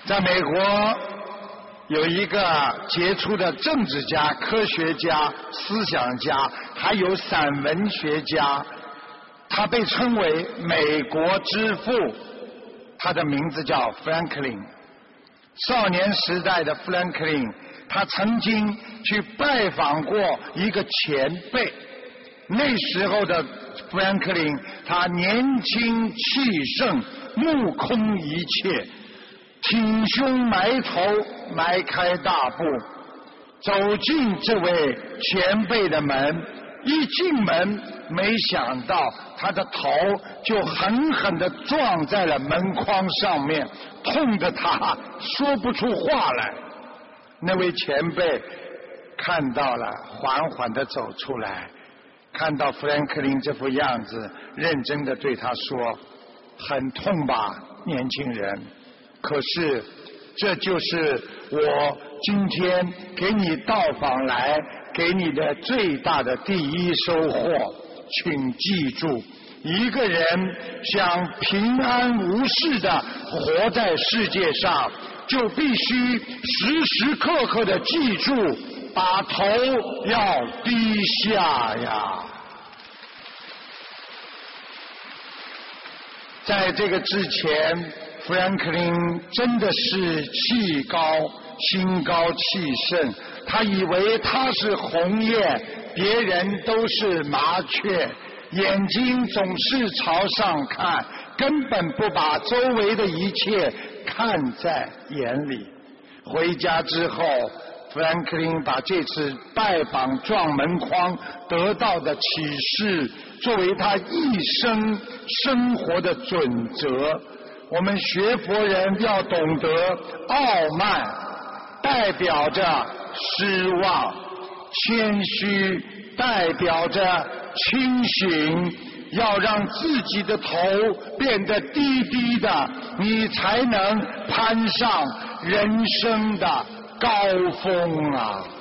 在美国有一个杰出的政治家、科学家、思想家，还有散文学家，他被称为美国之父，他的名字叫富兰克林。少年时代的富兰克林，他曾经去拜访过一个前辈，那时候的富兰克林，他年轻气盛，目空一切，挺胸埋头，迈开大步走进这位前辈的门。一进门，没想到他的头就狠狠地撞在了门框上面，痛得他说不出话来。那位前辈看到了，缓缓地走出来，看到富兰克林这副样子，认真地对他说：很痛吧，年轻人，可是这就是我今天给你到访来给你的最大的第一收获。请记住，一个人想平安无事地活在世界上，就必须时时刻刻地记住，把头要低下呀。在这个之前，富兰克林真的是气高心高气盛，他以为他是鸿雁，别人都是麻雀，眼睛总是朝上看，根本不把周围的一切看在眼里。回家之后，富兰克林把这次拜访撞门框得到的启示作为他一生生活的准则。我们学佛人要懂得，傲慢代表着失望，谦虚代表着清醒，要让自己的头变得低低的，你才能攀上人生的高峰啊！